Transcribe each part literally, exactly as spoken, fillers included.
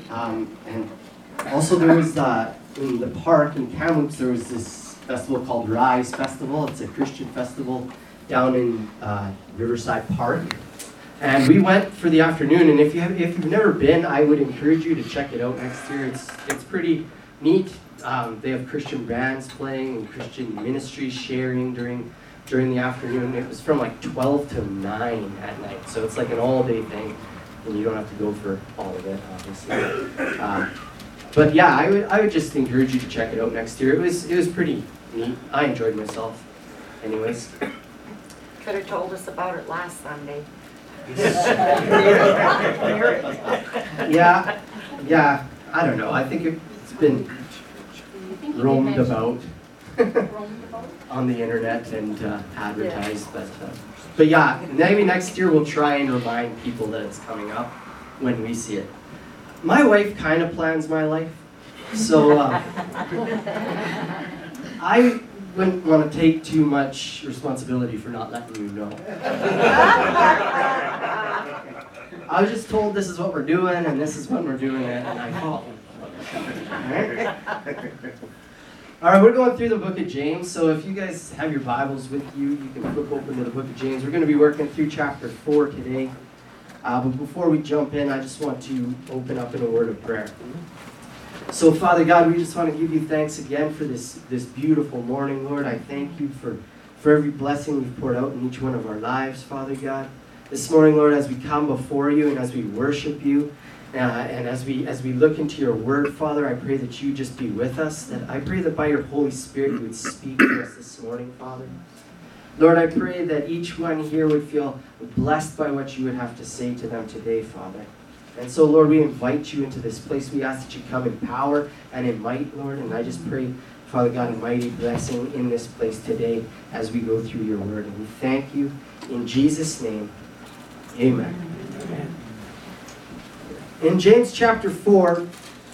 Um, and also there was, uh, in the park in Kamloops, there was this festival called Rise Festival. It's a Christian festival down in uh, Riverside Park. And we went for the afternoon, and if, you have, if you've never been, I would encourage you to check it out next year. It's, it's pretty neat. Um, they have Christian bands playing and Christian ministries sharing during during the afternoon. It was from like twelve to nine at night, so it's like an all-day thing, and you don't have to go for all of it, obviously. Um, but yeah, I would I would just encourage you to check it out next year. It was it was pretty neat. I enjoyed myself, anyways. Could have told us about it last Sunday. yeah, yeah. I don't know. I think it, it's been roamed about on the internet and uh, advertised, but uh, but yeah, maybe next year we'll try and remind people that it's coming up when we see it. My wife kind of plans my life, so uh, I wouldn't want to take too much responsibility for not letting you know. I was just told this is what we're doing and this is when we're doing it, and I follow. Alright? Alright, we're going through the book of James, so if you guys have your Bibles with you, you can flip open to the book of James. We're going to be working through chapter four today. Uh, but before we jump in, I just want to open up in a word of prayer. So, Father God, we just want to give you thanks again for this, this beautiful morning, Lord. I thank you for, for every blessing you've poured out in each one of our lives, Father God. This morning, Lord, as we come before you and as we worship you, uh, and as we as we look into your word, Father, I pray that you just be with us. That I pray that by your Holy Spirit you would speak to us this morning, Father. Lord, I pray that each one here would feel blessed by what you would have to say to them today, Father. And so, Lord, we invite you into this place. We ask that you come in power and in might, Lord. And I just pray, Father God, a mighty blessing in this place today as we go through your word. And we thank you in Jesus' name. Amen. Amen. In James chapter four,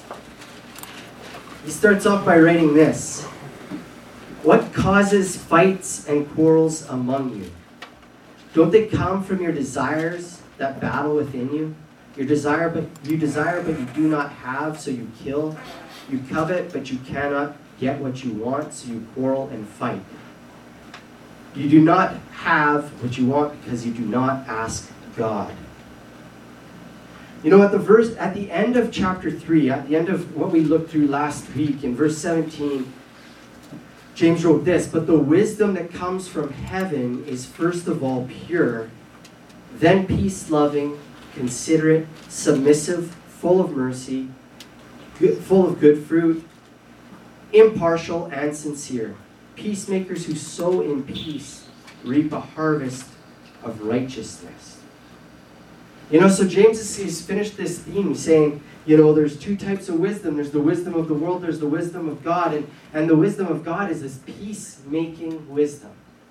he starts off by writing this. What causes fights and quarrels among you? Don't they come from your desires that battle within you? Your desire, but you desire, but you do not have, so you kill. You covet, but you cannot get what you want, so you quarrel and fight. You do not have what you want because you do not ask God. You know, at the verse, at the end of chapter three, at the end of what we looked through last week, in verse seventeen, James wrote this, but the wisdom that comes from heaven is first of all pure, then peace-loving, considerate, submissive, full of mercy, good, full of good fruit, impartial and sincere. Peacemakers who sow in peace reap a harvest of righteousness. You know, so James is, he's finished this theme. He's saying, you know, there's two types of wisdom. There's the wisdom of the world. There's the wisdom of God. And, and the wisdom of God is this peacemaking wisdom.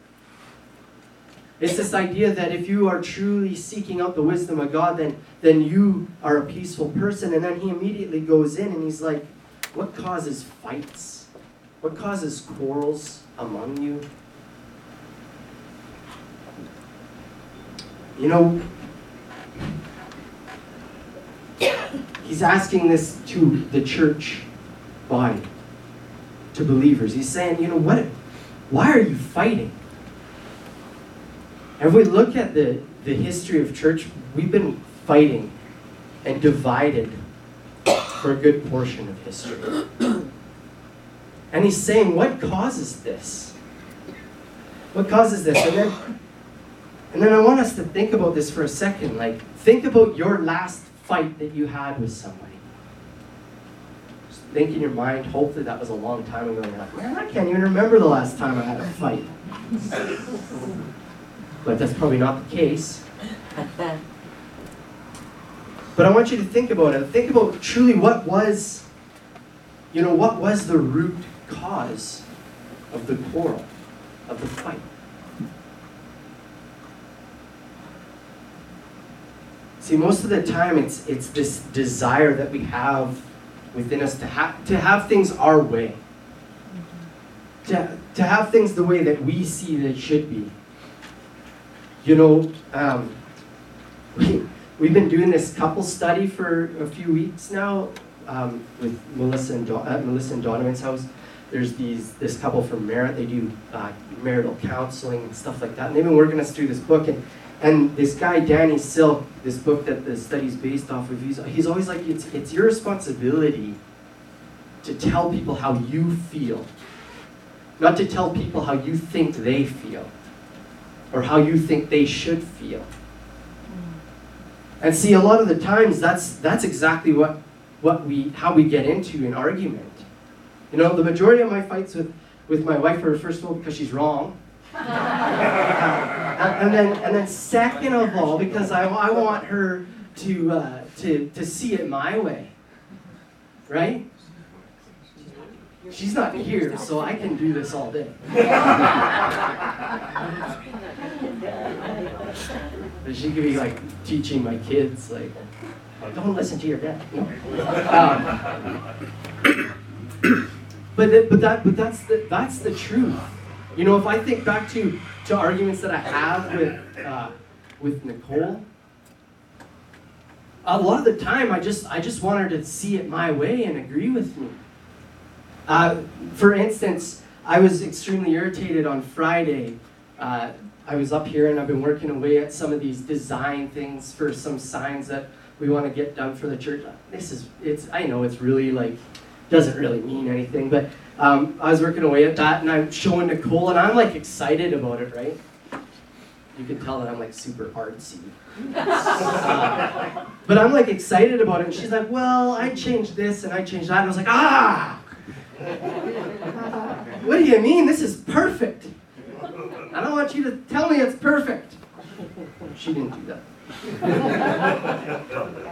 It's this idea that if you are truly seeking out the wisdom of God, then, then you are a peaceful person. And then he immediately goes in and he's like, what causes fights? What causes quarrels among you? You know, he's asking this to the church body, to believers. He's saying, you know, what? Why are you fighting? And if we look at the, the history of church, we've been fighting and divided for a good portion of history. And he's saying, what causes this? What causes this? And then, and then I want us to think about this for a second. Like, think about your last fight that you had with somebody. Just think in your mind, hopefully that was a long time ago. You're like, man, I can't even remember the last time I had a fight. But that's probably not the case. But I want you to think about it. Think about truly what was, you know, what was the root cause of the quarrel, of the fight. See, most of the time it's it's this desire that we have within us to have to have things our way. To, to have things the way that we see they should be. You know, um, we, we've been doing this couple study for a few weeks now um, with Melissa and Don- at Melissa and Donovan's house. There's these this couple from Merit. They do uh, marital counseling and stuff like that. And they've been working us through this book. And, and this guy, Danny Silk, this book that the study's based off of, he's, he's always like, it's, it's your responsibility to tell people how you feel. Not to tell people how you think they feel. Or how you think they should feel. And see, a lot of the times, that's that's exactly what, what we how we get into an argument. You know, the majority of my fights with, with my wife are, first of all, because she's wrong. uh, and, and then and then second of all, because I, I want her to, uh, to, to see it my way. Right? She's not here, so I can do this all day. But she could be like teaching my kids, like, don't listen to your dad. No. Um, but the, but that but that's the that's the truth. You know, if I think back to to arguments that I have with uh, with Nicole, a lot of the time I just I just want her to see it my way and agree with me. Uh, for instance, I was extremely irritated on Friday. Uh, I was up here and I've been working away at some of these design things for some signs that we want to get done for the church. This is, it's, I know it's really like, doesn't really mean anything, but um, I was working away at that and I'm showing Nicole and I'm like excited about it, right? You can tell that I'm like super artsy. uh, but I'm like excited about it and she's like, well, I changed this and I changed that. And I was like, ah! What do you mean? This is perfect. I don't want you to tell me it's perfect. She didn't do that.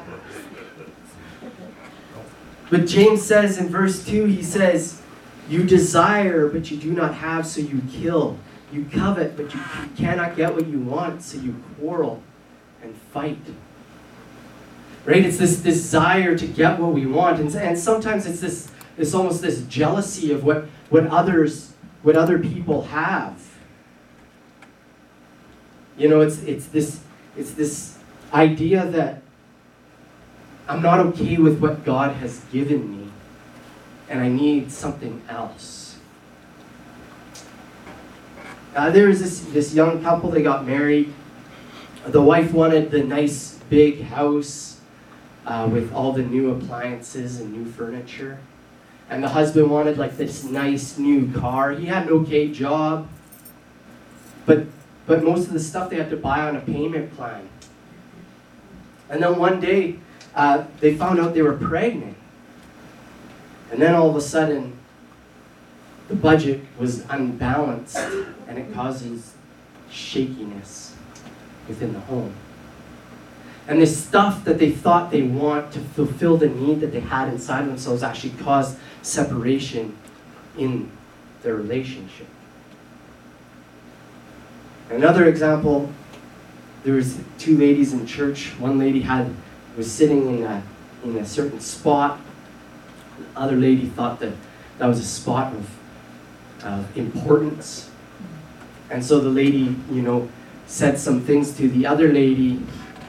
But James says in verse two, he says, you desire, but you do not have, so you kill. You covet, but you cannot get what you want, so you quarrel and fight. Right? It's this desire to get what we want. And, and sometimes it's this It's almost this jealousy of what, what others, what other people have. You know, it's it's this it's this idea that I'm not okay with what God has given me, and I need something else. Uh, there was this this young couple. They got married. The wife wanted the nice big house uh, with all the new appliances and new furniture. And the husband wanted like this nice new car. He had an okay job. But but most of the stuff they had to buy on a payment plan. And then one day, uh, they found out they were pregnant. And then all of a sudden, the budget was unbalanced. And it causes shakiness within the home. And this stuff that they thought they want to fulfill the need that they had inside themselves actually caused separation in their relationship. Another example, there was two ladies in church. One lady had was sitting in a in a certain spot. The other lady thought that that was a spot of of importance. And so the lady, you know, said some things to the other lady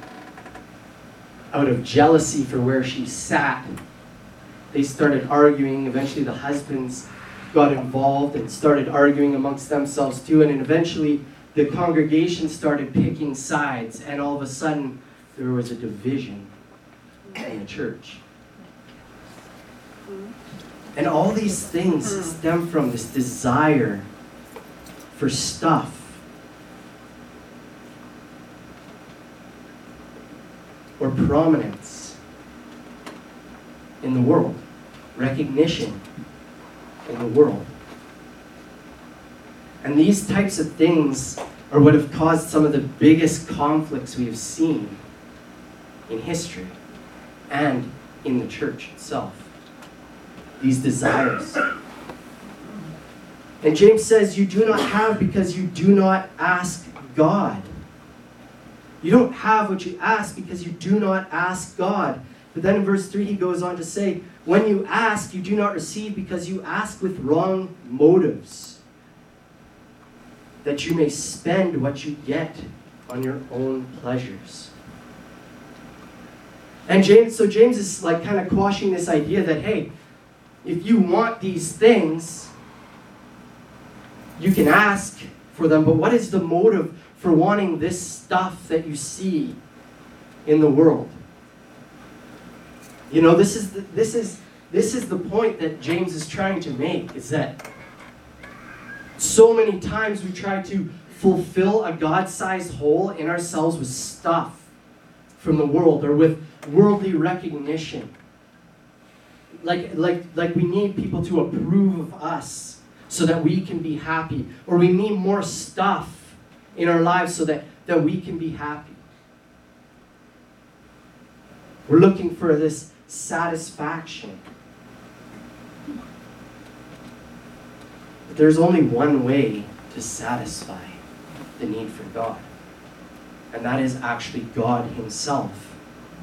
out of jealousy for where she sat. They started arguing. Eventually the husbands got involved and started arguing amongst themselves too. And then eventually the congregation started picking sides. And all of a sudden there was a division in the church. And all these things stem from this desire for stuff. Or prominence in the world, recognition in the world. And these types of things are what have caused some of the biggest conflicts we have seen in history and in the church itself. These desires. And James says, you do not have because you do not ask God. You don't have what you ask because you do not ask God. But then in verse three he goes on to say, when you ask, you do not receive because you ask with wrong motives, that you may spend what you get on your own pleasures. And James, so James is like kind of quashing this idea that, hey, if you want these things, you can ask for them, but what is the motive for wanting this stuff that you see in the world? You know, this is the, this is this is the point that James is trying to make, is that so many times we try to fulfill a God-sized hole in ourselves with stuff from the world or with worldly recognition. Like, like, like we need people to approve of us so that we can be happy. Or we need more stuff in our lives so that, that we can be happy. We're looking for this satisfaction. But there's only one way to satisfy the need for God. And that is actually God Himself.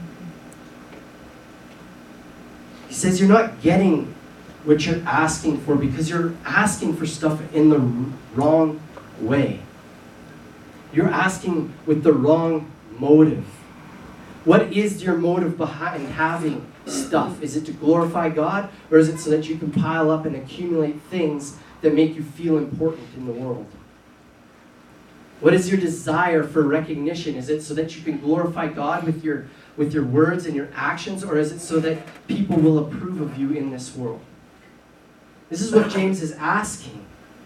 He says you're not getting what you're asking for because you're asking for stuff in the wrong way. You're asking with the wrong motive. What is your motive behind having stuff? Is it to glorify God, or is it so that you can pile up and accumulate things that make you feel important in the world? What is your desire for recognition? Is it so that you can glorify God with your with your words and your actions, or is it so that people will approve of you in this world? This is what James is asking.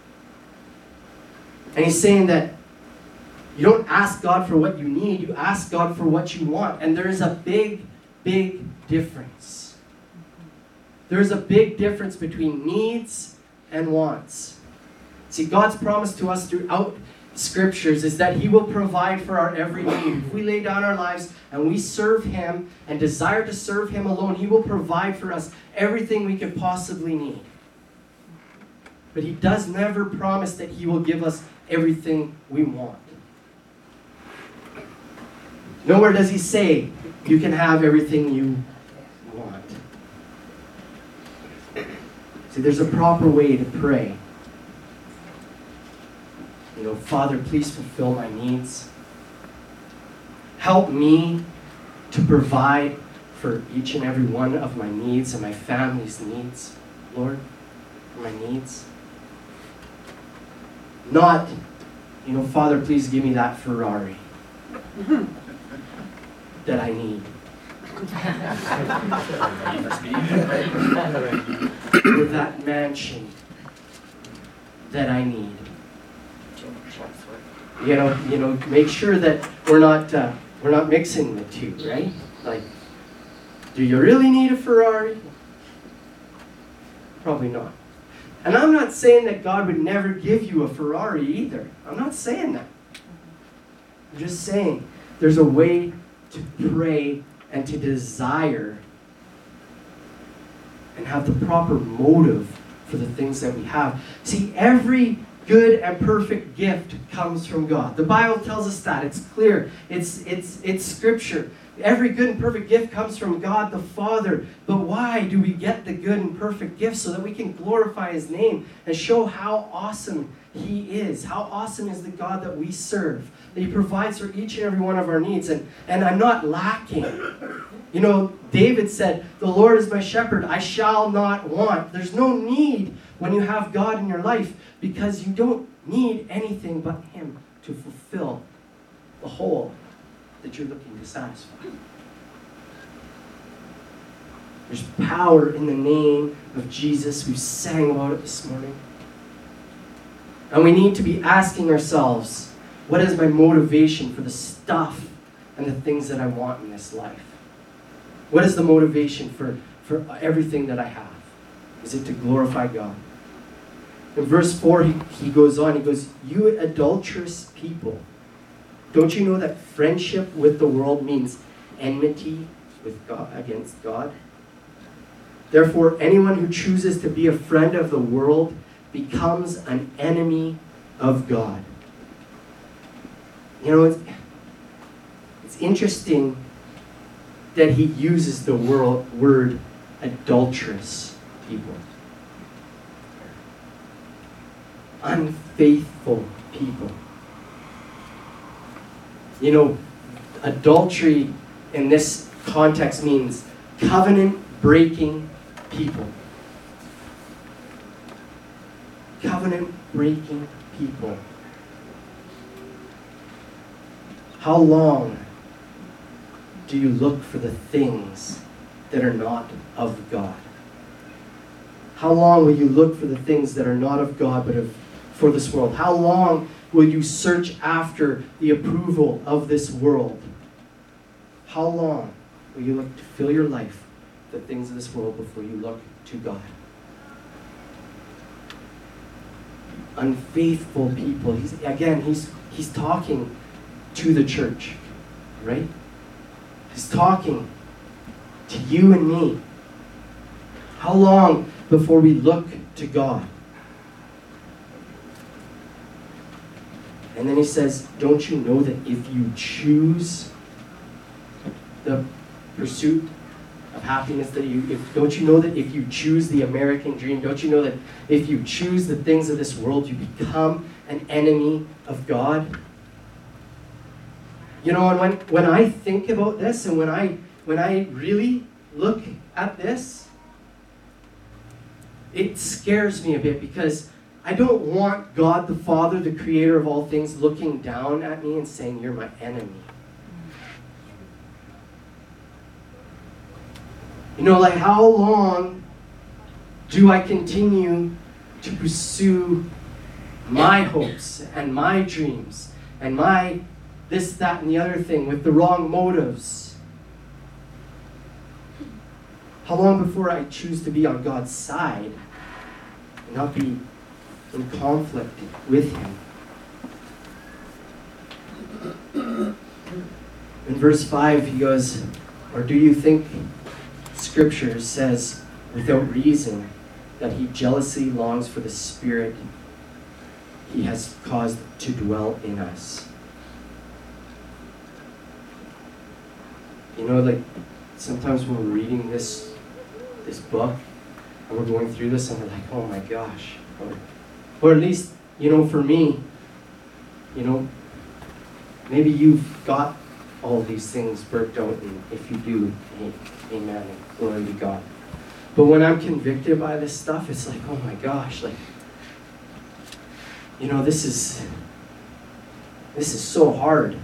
And he's saying that you don't ask God for what you need, you ask God for what you want. And there is a big, big difference. There is a big difference between needs and wants. See, God's promise to us throughout Scriptures is that He will provide for our every need. If we lay down our lives and we serve Him and desire to serve Him alone, He will provide for us everything we could possibly need. But He does never promise that He will give us everything we want. Nowhere does He say you can have everything you want. See, there's a proper way to pray. You know, Father, please fulfill my needs. Help me to provide for each and every one of my needs and my family's needs, Lord, for my needs. Not, you know, Father, please give me that Ferrari that I need. Or that mansion that I need. You know, you know, make sure that we're not uh, we're not mixing the two, right? Like, do you really need a Ferrari? Probably not. And I'm not saying that God would never give you a Ferrari either. I'm not saying that. I'm just saying there's a way to pray and to desire and have the proper motive for the things that we have. See, every good and perfect gift comes from God. The Bible tells us that. It's clear. It's, it's, it's Scripture. Every good and perfect gift comes from God the Father. But why do we get the good and perfect gifts? So that we can glorify His name and show how awesome He is. How awesome is the God that we serve. That He provides for each and every one of our needs. And, and I'm not lacking. You know, David said, the Lord is my shepherd. I shall not want. There's no need when you have God in your life, because you don't need anything but Him to fulfill the hole that you're looking to satisfy. There's power in the name of Jesus. We sang about it this morning. And we need to be asking ourselves, what is my motivation for the stuff and the things that I want in this life? What is the motivation for, for everything that I have? Is it to glorify God? In verse four, he, he goes on, he goes, you adulterous people, don't you know that friendship with the world means enmity with God, against God? Therefore, anyone who chooses to be a friend of the world becomes an enemy of God. You know, it's, it's interesting that he uses the world, word adulterous people. Unfaithful people. You know, adultery in this context means covenant-breaking people. Covenant-breaking people. How long do you look for the things that are not of God? How long will you look for the things that are not of God but of, for this world? How long will you search after the approval of this world? How long will you look to fill your life with the things of this world before you look to God? Unfaithful people. He's, again, he's, he's talking to the church, right? He's talking to you and me. How long before we look to God? And then he says, don't you know that if you choose the pursuit of happiness, that you, if, don't you know that if you choose the American dream, don't you know that if you choose the things of this world, you become an enemy of God? You know, and when, when I think about this, and when I when I really look at this, it scares me a bit, because I don't want God the Father, the creator of all things, looking down at me and saying, you're my enemy. You know, like, how long do I continue to pursue my hopes and my dreams and my this, that, and the other thing with the wrong motives? How long before I choose to be on God's side and not be in conflict with Him? In verse five, he goes, or do you think Scripture says without reason that He jealously longs for the Spirit He has caused to dwell in us? You know, like, sometimes when we're reading this this book and we're going through this and we're like, oh my gosh. Or, or at least, you know, for me, you know, maybe you've got all these things worked out, and if you do, hey, amen, and glory to God. But when I'm convicted by this stuff, it's like, oh my gosh, like, you know, this is, this is so hard.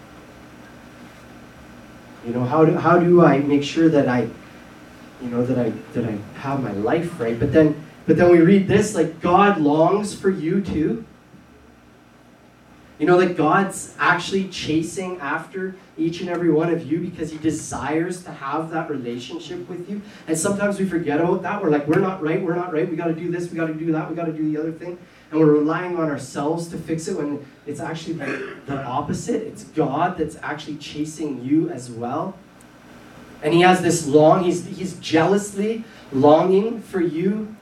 You know, how do, how do I make sure that I, you know, that I, that I have my life right? But then, but then we read this, like, God longs for you too. You know, that God's actually chasing after each and every one of you because He desires to have that relationship with you. And sometimes we forget about that. We're like, we're not right, we're not right. We got to do this, we got to do that, we got to do the other thing. And we're relying on ourselves to fix it when it's actually the, the opposite. It's God that's actually chasing you as well. And He has this long, he's, he's jealously longing for you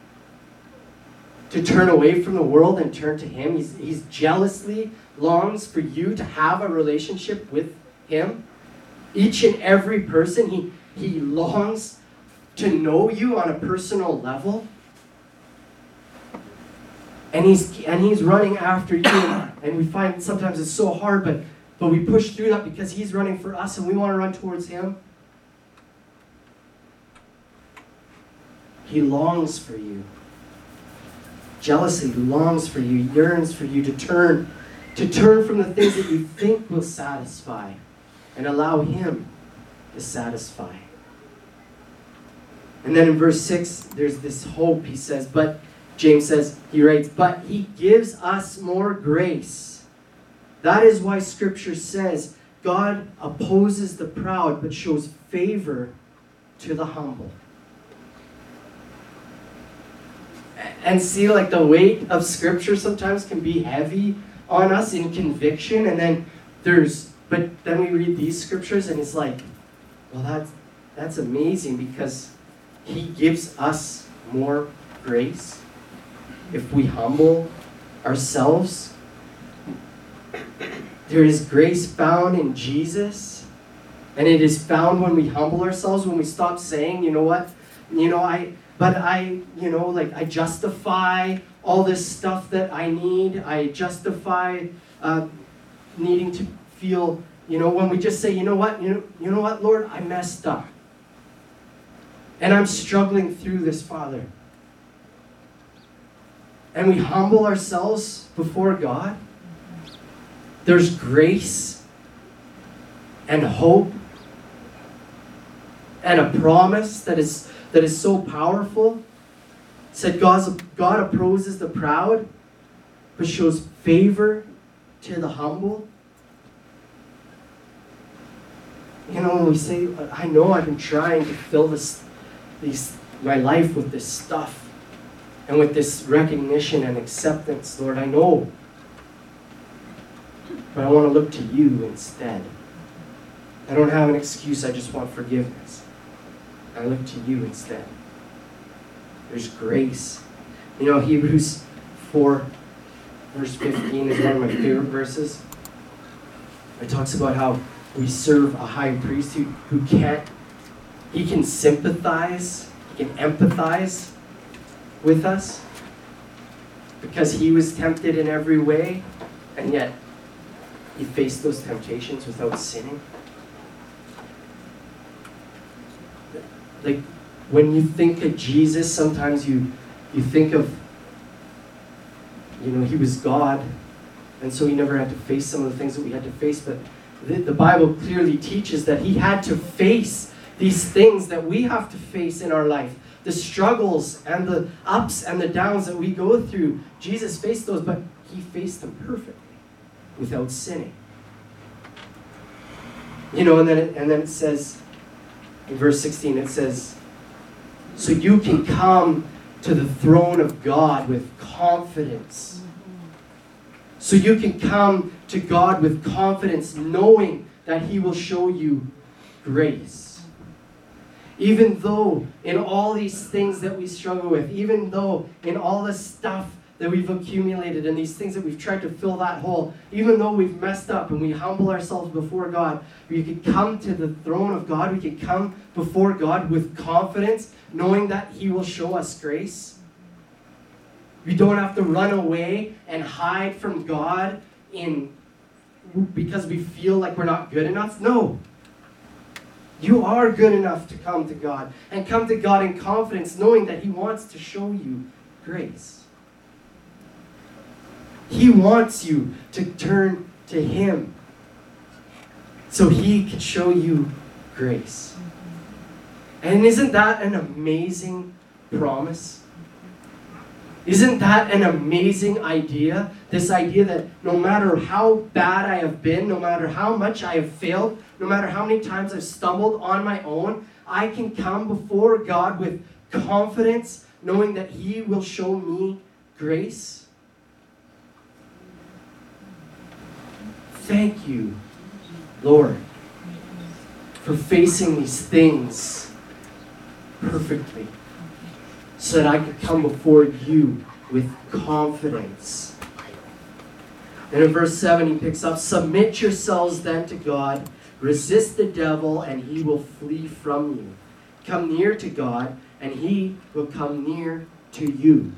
to turn away from the world and turn to Him. He's, he's jealously longs for you to have a relationship with Him. Each and every person, He, he longs to know you on a personal level. And he's and he's running after you, and we find sometimes it's so hard, but but we push through that because He's running for us, and we want to run towards Him. He longs for you. Jealously longs for you, yearns for you to turn, to turn from the things that you think will satisfy, and allow Him to satisfy. And then in verse six, there's this hope. He says, but James says, he writes, but He gives us more grace. That is why Scripture says, God opposes the proud, but shows favor to the humble. And see, like, the weight of Scripture sometimes can be heavy on us in conviction, and then there's, but then we read these Scriptures, and it's like, well, that's, that's amazing, because He gives us more grace. If we humble ourselves, there is grace found in Jesus, and it is found when we humble ourselves, when we stop saying, you know what, you know, I, but I, you know, like, I justify all this stuff that I need. I justify uh, needing to feel You know, when we just say, you know what, you know, you know what, Lord, I messed up. And I'm struggling through this, Father. And we humble ourselves before God. There's grace and hope and a promise that is that is so powerful. It said God's, God opposes the proud, but shows favor to the humble. You know, we say, I know I've been trying to fill this, these, my life with this stuff and with this recognition and acceptance, Lord, I know. But I want to look to you instead. I don't have an excuse, I just want forgiveness. I look to you instead. There's grace. You know, Hebrews four, verse fifteen is one of my favorite verses. It talks about how we serve a high priest who, who can't, he can sympathize, he can empathize with us because he was tempted in every way, and yet he faced those temptations without sinning. Like, when you think of Jesus, sometimes you, you think of, you know, he was God, and so he never had to face some of the things that we had to face, but the, the Bible clearly teaches that he had to face these things that we have to face in our life. The struggles and the ups and the downs that we go through. Jesus faced those, but he faced them perfectly, without sinning. You know, and then it, and then it says, in verse sixteen, it says, so you can come to the throne of God with confidence. So you can come to God with confidence, knowing that he will show you grace. Even though in all these things that we struggle with, even though in all the stuff that we've accumulated and these things that we've tried to fill that hole, even though we've messed up and we humble ourselves before God, we can come to the throne of God, we can come before God with confidence, knowing that he will show us grace. We don't have to run away and hide from God in because we feel like we're not good enough. No. You are good enough to come to God, and come to God in confidence, knowing that he wants to show you grace. He wants you to turn to him so he can show you grace. And isn't that an amazing promise? Isn't that an amazing idea? This idea that no matter how bad I have been, no matter how much I have failed, no matter how many times I've stumbled on my own, I can come before God with confidence, knowing that he will show me grace. Thank you, Lord, for facing these things perfectly, so that I could come before you with confidence. And in verse seven, he picks up, submit yourselves then to God, resist the devil, and he will flee from you. Come near to God, and he will come near to you.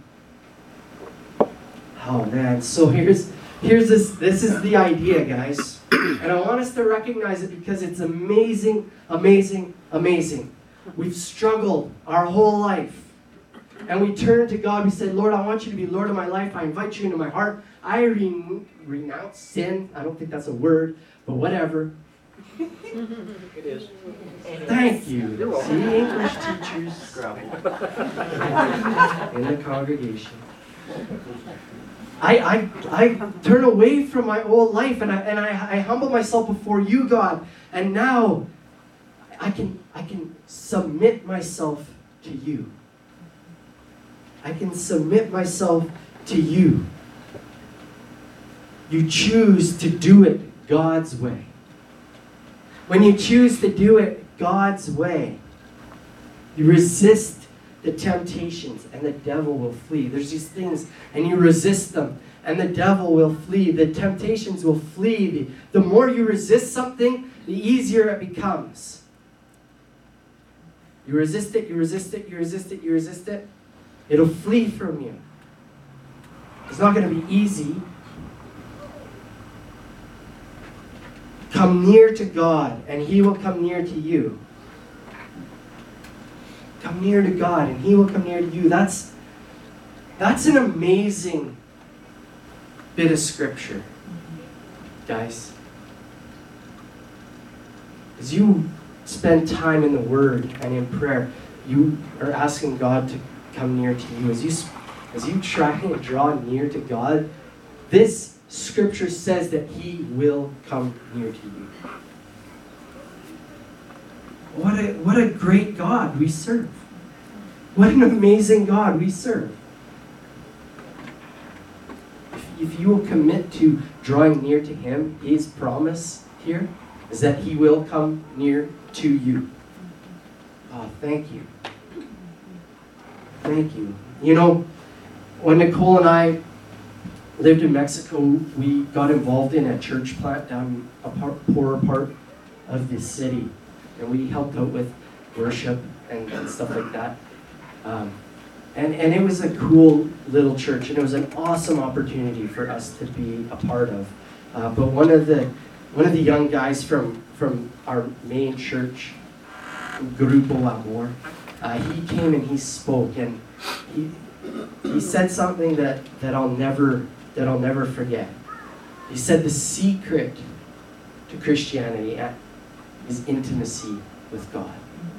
Oh man, so here's here's this, this is the idea, guys. And I want us to recognize it because it's amazing, amazing, amazing. We've struggled our whole life. And we turn to God, we say, Lord, I want you to be Lord of my life. I invite you into my heart. I re- renounce sin. I don't think that's a word, but whatever. It is. Thank you. See, English teachers in the congregation. I, I, I turn away from my old life and I and I, I humble myself before you, God. And now I can I can submit myself to you. I can submit myself to you. You choose to do it God's way. When you choose to do it God's way, you resist the temptations and the devil will flee. There's these things and you resist them and the devil will flee. The temptations will flee. The, the more you resist something, the easier it becomes. You resist it, you resist it, you resist it, you resist it. It'll flee from you. It's not going to be easy. Come near to God, and he will come near to you. Come near to God, and he will come near to you. That's, that's an amazing bit of scripture, guys. As you spend time in the Word and in prayer, you are asking God to come near to you. As you, as you try and draw near to God, this scripture says that he will come near to you. What a, what a great God we serve. What an amazing God we serve. If, if you will commit to drawing near to him, his promise here is that he will come near to you. Oh, thank you. Thank you. You know, when Nicole and I lived in Mexico, we got involved in a church plant down a part, poorer part of the city. And we helped out with worship and, and stuff like that. Um, and, and it was a cool little church, and it was an awesome opportunity for us to be a part of. Uh, but one of the one of the young guys from, from our main church, Grupo Amor, uh, he came and he spoke, and he he said something that, that I'll never that I'll never forget. He said the secret to Christianity is intimacy with God.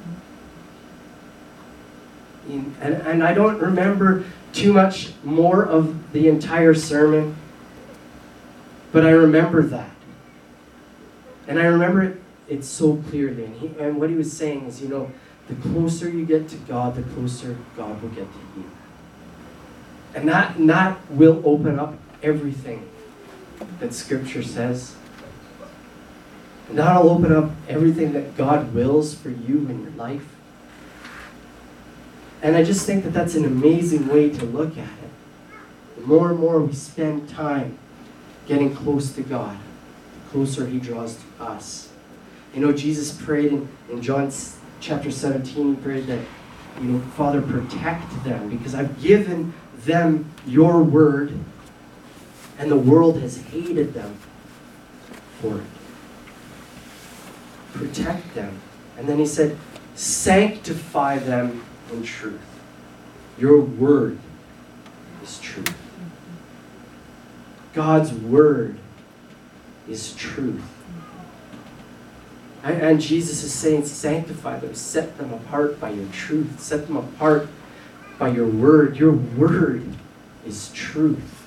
And, and I don't remember too much more of the entire sermon, but I remember that. And I remember it, it so clearly. And, he, and what he was saying is, you know, the closer you get to God, the closer God will get to you. And that, and that will open up everything that Scripture says. And that'll open up everything that God wills for you in your life. And I just think that that's an amazing way to look at it. The more and more we spend time getting close to God, the closer he draws to us. You know, Jesus prayed in, in John chapter seventeen, he prayed that, you know, Father, protect them, because I've given them your word, and the world has hated them for it. Protect them. And then he said, sanctify them in truth. Your word is truth. God's word is truth. And, and Jesus is saying, sanctify them, set them apart by your truth, set them apart by your word. Your word is truth.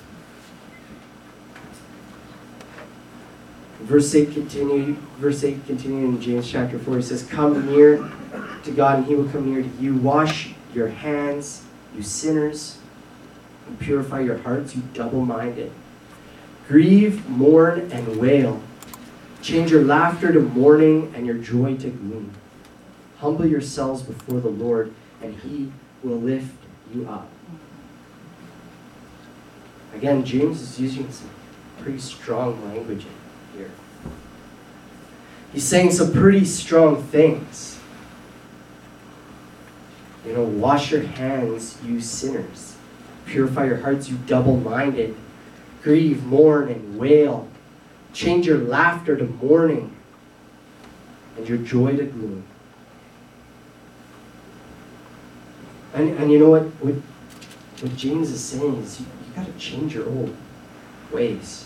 Verse eight continue, verse eight continuing in James chapter four, he says, come near to God and he will come near to you. Wash your hands, you sinners, and purify your hearts, you double-minded. Grieve, mourn, and wail. Change your laughter to mourning and your joy to gloom. Humble yourselves before the Lord, and he will lift you up. Again, James is using some pretty strong language here. He's saying some pretty strong things. You know, wash your hands, you sinners. Purify your hearts, you double-minded. Grieve, mourn, and wail. Change your laughter to mourning and your joy to gloom. And, and you know what, what? What James is saying is you, you got to change your old ways.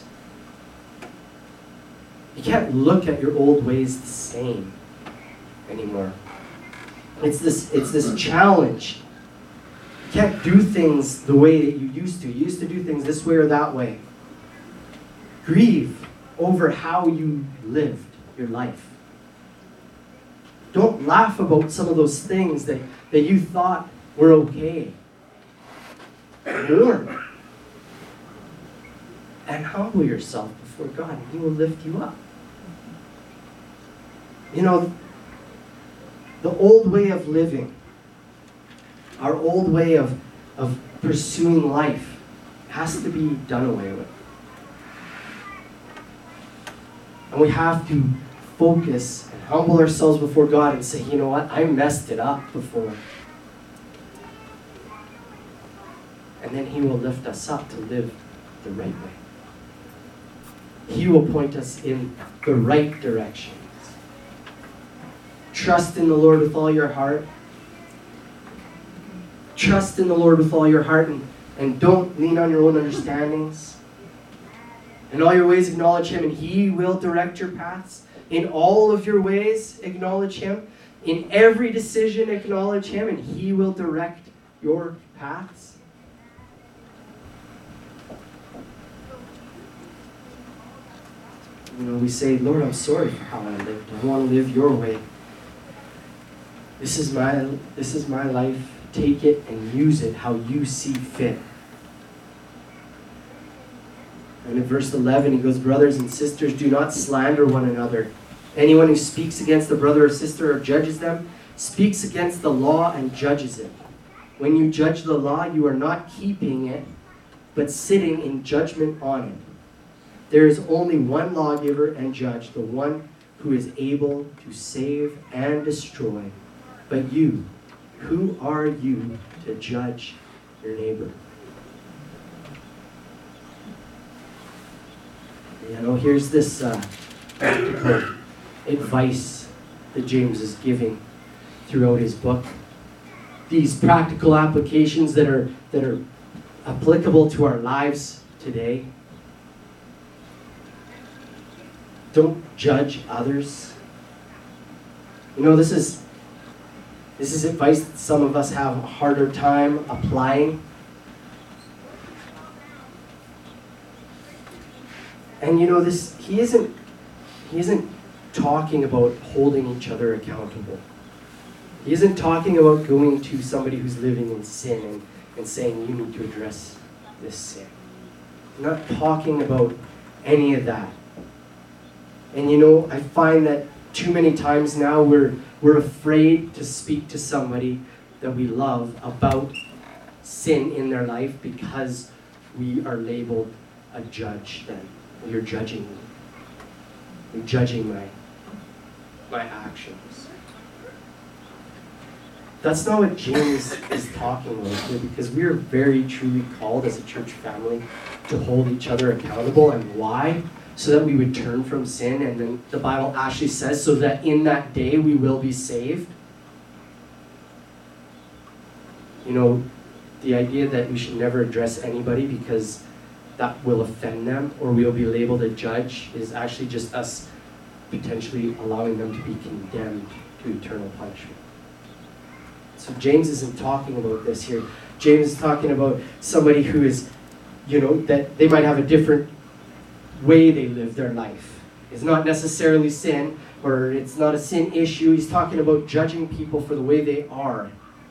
You can't look at your old ways the same anymore. It's this, it's this challenge. You can't do things the way that you used to. You used to do things this way or that way. Grieve over how you lived your life. Don't laugh about some of those things that, that you thought were okay. Mourn. And humble yourself before God, and he will lift you up. You know, the old way of living, our old way of, of pursuing life has to be done away with. And we have to focus and humble ourselves before God and say, you know what, I messed it up before. And then he will lift us up to live the right way. He will point us in the right direction. Trust in the Lord with all your heart. Trust in the Lord with all your heart, and, and don't lean on your own understandings. In all your ways acknowledge Him, and He will direct your paths. In all of your ways acknowledge Him. In every decision acknowledge Him, and He will direct your paths. You know, we say, Lord, I'm sorry for how I lived. I want to live your way. This is my, this is my life. Take it and use it how you see fit. And in verse eleven, he goes, brothers and sisters, do not slander one another. Anyone who speaks against a brother or sister or judges them speaks against the law and judges it. When you judge the law, you are not keeping it, but sitting in judgment on it. There is only one lawgiver and judge, the one who is able to save and destroy. But you, who are you to judge your neighbor? You know, here's this uh, practical advice that James is giving throughout his book. These practical applications that are that are applicable to our lives today. Don't judge others. You know, this is this is advice that some of us have a harder time applying. And you know, this he isn't he isn't talking about holding each other accountable. He isn't talking about going to somebody who's living in sin and, and saying you need to address this sin. I'm not talking about any of that. And you know, I find that too many times now we're we're afraid to speak to somebody that we love about sin in their life because we are labeled a judge then. You're judging me. You're judging my, my actions. That's not what James is talking about here, because we are very truly called as a church family to hold each other accountable. And why? So that we would turn from sin, and then the Bible actually says, so that in that day we will be saved. You know, the idea that we should never address anybody because that will offend them or we'll be labeled a judge is actually just us potentially allowing them to be condemned to eternal punishment. So James isn't talking about this here. James is talking about somebody who is, you know, that they might have a different way they live their life. It's not necessarily sin, or it's not a sin issue. He's talking about judging people for the way they are.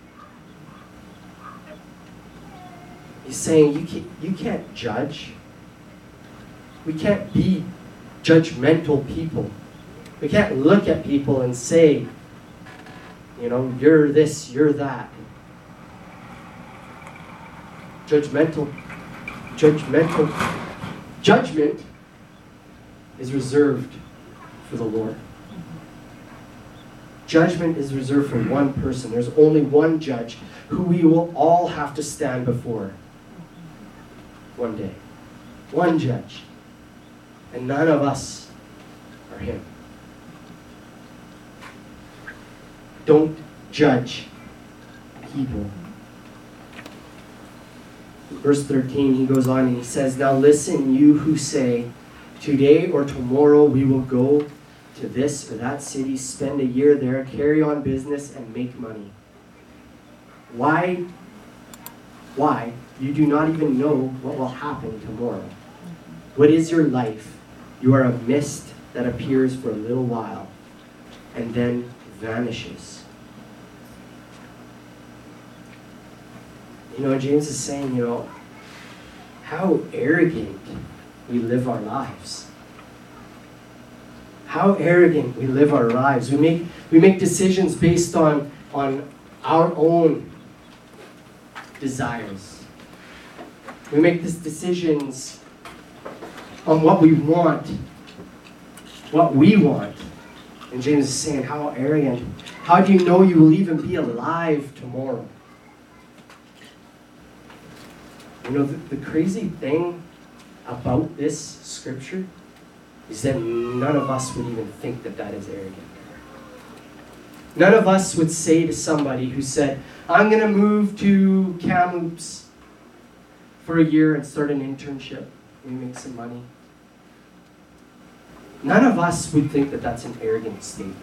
He's saying you can't, you can't judge. We can't be judgmental people. We can't look at people and say, you know, you're this, you're that. Judgmental, judgmental, judgment is reserved for the Lord. Judgment is reserved for one person. There's only one judge who we will all have to stand before one day. One judge. And none of us are him. Don't judge people. Verse thirteen, he goes on and he says, now listen, you who say, today or tomorrow we will go to this or that city, spend a year there, carry on business, and make money. Why? Why? You do not even know what will happen tomorrow. What is your life? You are a mist that appears for a little while and then vanishes. You know, James is saying, you know, how arrogant we live our lives. How arrogant we live our lives. We make we make decisions based on, on our own desires. We make these decisions on what we want. What we want. And James is saying, how arrogant. How do you know you will even be alive tomorrow? You know, the, the crazy thing about this scripture is that none of us would even think that that is arrogant. None of us would say to somebody who said, I'm going to move to Kamloops for a year and start an internship, maybe make some money. None of us would think that that's an arrogant statement.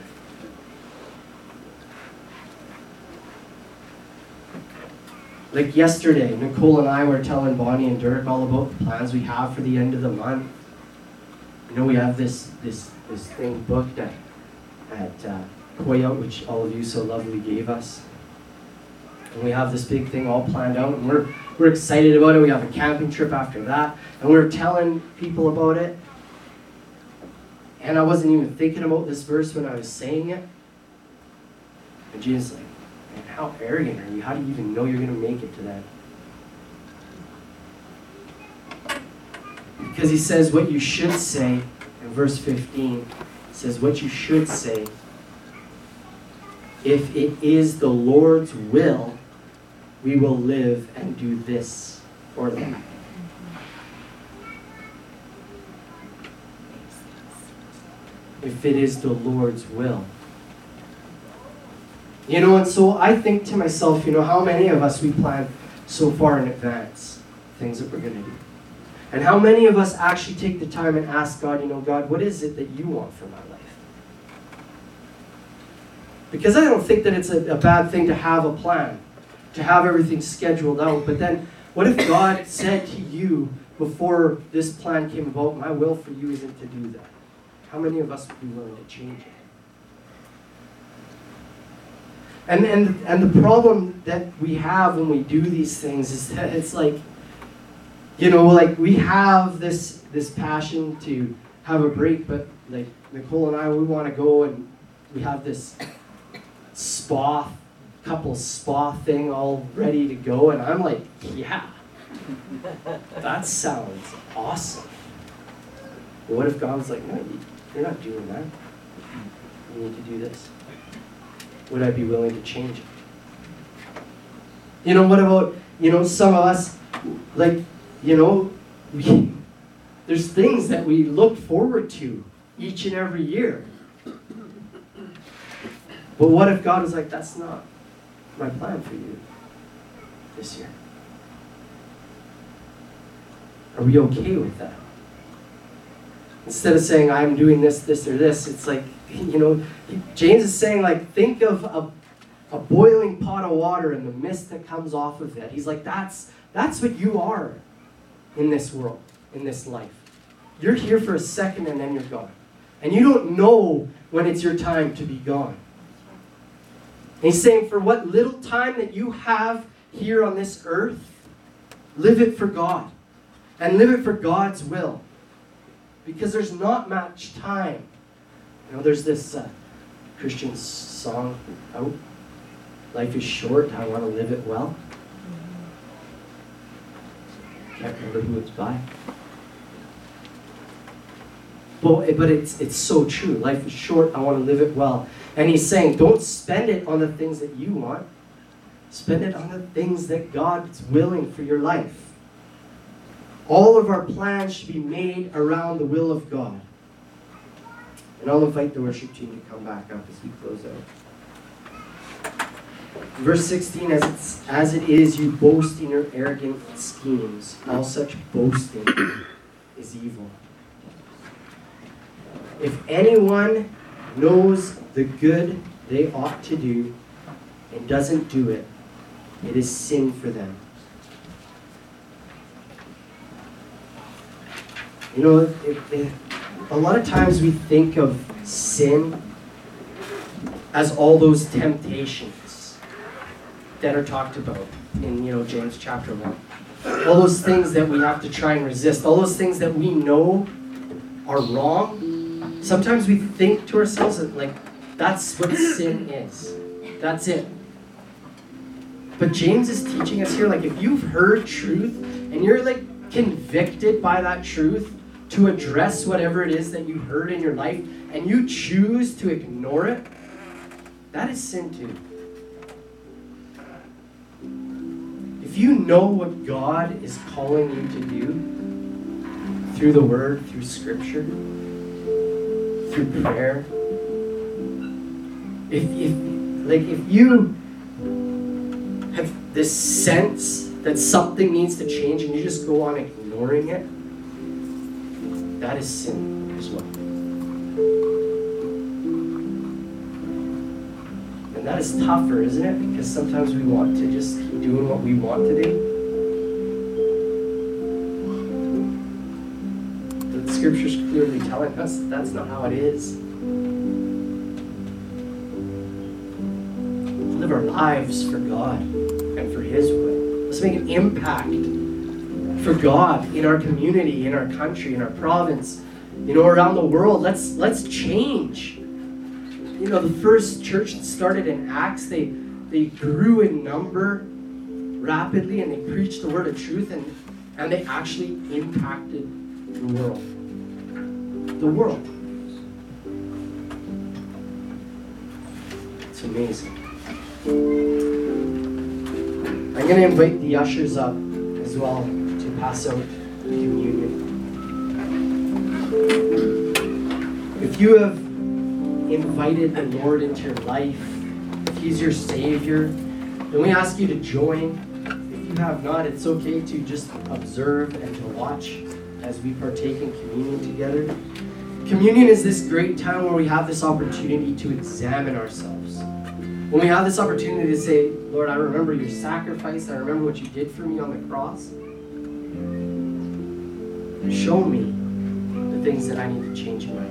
Like yesterday, Nicole and I were telling Bonnie and Dirk all about the plans we have for the end of the month. You know, we have this this this thing booked at at uh, Koya, which all of you so lovely gave us. And we have this big thing all planned out, and we're we're excited about it. We have a camping trip after that, and we we're telling people about it. And I wasn't even thinking about this verse when I was saying it. And Jesus like, man, how arrogant are you? How do you even know you're going to make it to that? Because he says what you should say in verse fifteen. It says what you should say. If it is the Lord's will, we will live and do this or that. If it is the Lord's will. You know, and so I think to myself, you know, how many of us we plan so far in advance things that we're going to do? And how many of us actually take the time and ask God, you know, God, what is it that you want for my life? Because I don't think that it's a, a bad thing to have a plan, to have everything scheduled out. But then, what if God said to you before this plan came about, my will for you isn't to do that? How many of us would be willing to change it? And, and, and the problem that we have when we do these things is that it's like, you know, like we have this, this passion to have a break, but like Nicole and I, we want to go and we have this spa, couple spa thing all ready to go. And I'm like, yeah, that sounds awesome. But what if God was like, no, you, you're not doing that. You need to do this. Would I be willing to change it? You know, what about, you know, some of us, like, you know, we, there's things that we look forward to each and every year. But what if God was like, that's not my plan for you this year? Are we okay with that? Instead of saying, I'm doing this, this, or this, it's like, you know, James is saying, like, think of a, a boiling pot of water and the mist that comes off of it. He's like, that's, that's what you are in this world, in this life. You're here for a second and then you're gone. And you don't know when it's your time to be gone. And he's saying, for what little time that you have here on this earth, live it for God. And live it for God's will. Because there's not much time. You know, there's this uh, Christian song out. Life is short, I want to live it well. Can't remember who it's by. But, but it's, it's so true. Life is short, I want to live it well. And he's saying, don't spend it on the things that you want. Spend it on the things that God's willing for your life. All of our plans should be made around the will of God. And I'll invite the worship team to come back up as we close out. Verse sixteen, as, it's, as it is, you boast in your arrogant schemes. All such boasting is evil. If anyone knows the good they ought to do and doesn't do it, it is sin for them. You know, it, it, a lot of times we think of sin as all those temptations that are talked about in, you know, James chapter one. All those things that we have to try and resist. All those things that we know are wrong. Sometimes we think to ourselves that, like, that's what sin is. That's it. But James is teaching us here, like, if you've heard truth and you're, like, convicted by that truth, to address whatever it is that you heard in your life, and you choose to ignore it, that is sin too. If you know what God is calling you to do through the Word, through Scripture, through prayer. If, if like if you have this sense that something needs to change and you just go on ignoring it, that is sin as well. And that is tougher, isn't it? Because sometimes we want to just keep doing what we want to do. The scripture's clearly telling us that that's not how it is. Live our lives for God and for His will. Let's make an impact for God in our community, in our country, in our province, you know, around the world. Let's let's change. You know, the first church that started in Acts, they they grew in number rapidly, and they preached the word of truth, and and they actually impacted the world. The world. It's amazing. I'm going to invite the ushers up as well to pass out communion. If you have invited the Lord into your life, if He's your Savior, then we ask you to join. If you have not, it's okay to just observe and to watch as we partake in communion together. Communion is this great time where we have this opportunity to examine ourselves. When we have this opportunity to say, Lord, I remember your sacrifice. I remember what you did for me on the cross. Show me the things that I need to change in my life.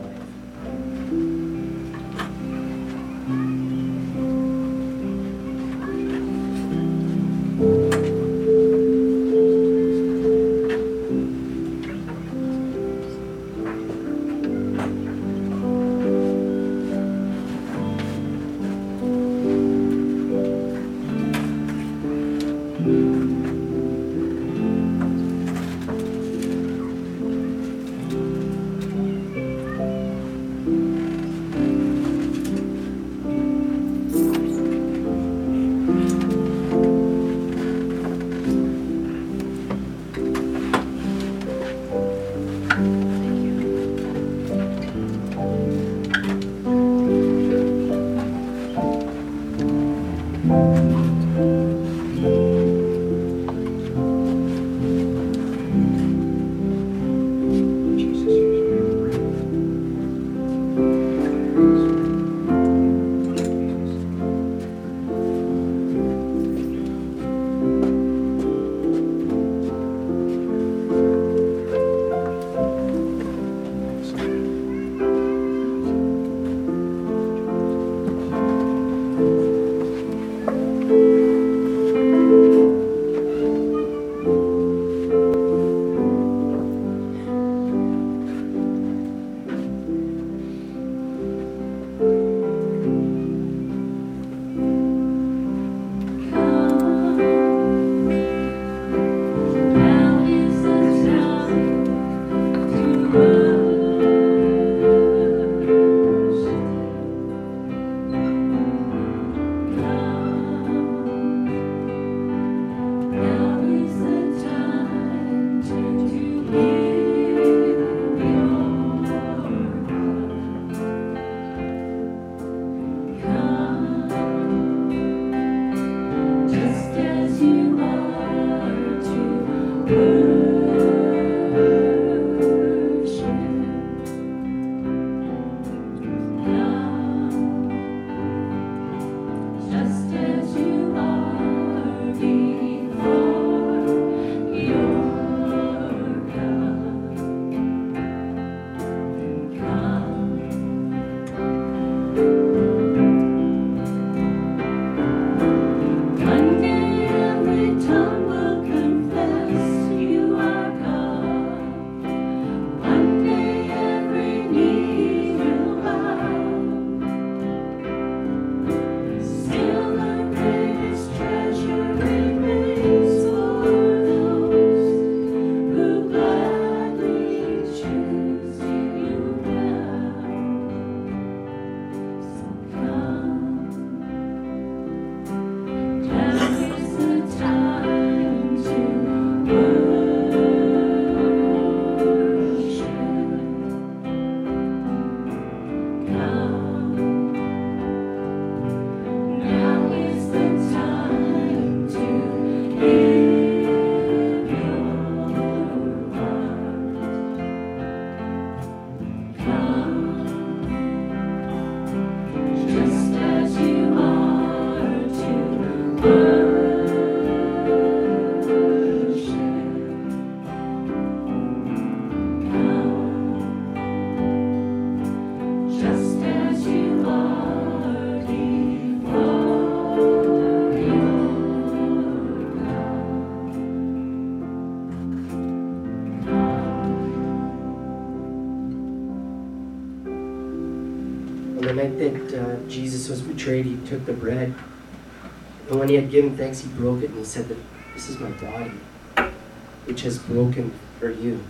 On the night that uh, Jesus was betrayed, he took the bread. And when he had given thanks, he broke it and he said that this is my body, which has broken for you.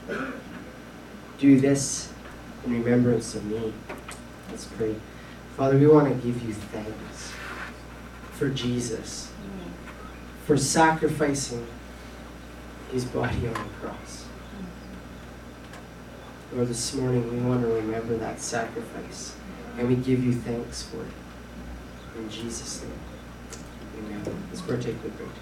Do this in remembrance of me. Let's pray. Father, we want to give you thanks for Jesus, for sacrificing his body on the cross. Lord, this morning we want to remember that sacrifice, and we give you thanks for it. In Jesus' name, amen. Let's partake the bread together.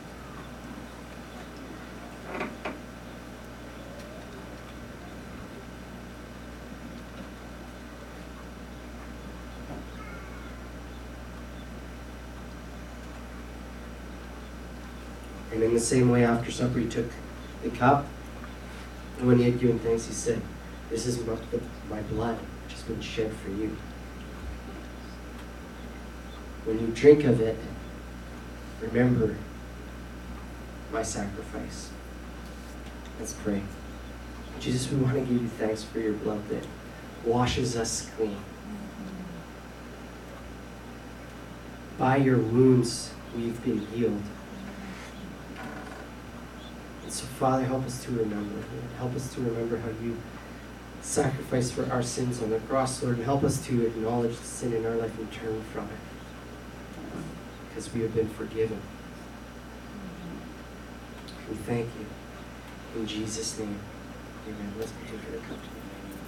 And in the same way, after supper, he took the cup, and when he had given thanks, he said, this is my, my blood, which has been shed for you. When you drink of it, remember my sacrifice. Let's pray. Jesus, we want to give you thanks for your blood that washes us clean. By your wounds, we've been healed. And so, Father, help us to remember. Help us to remember how you sacrificed for our sins on the cross, Lord, and help us to acknowledge the sin in our life and turn from it, because we have been forgiven. We thank you. In Jesus' name, amen. Let's partake of the cup together.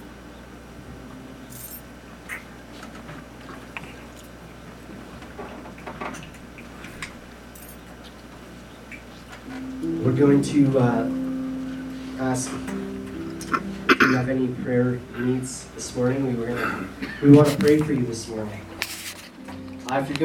We're going to uh, ask if you have any prayer needs this morning. We were gonna, we want to pray for you this morning. Uh, if you're going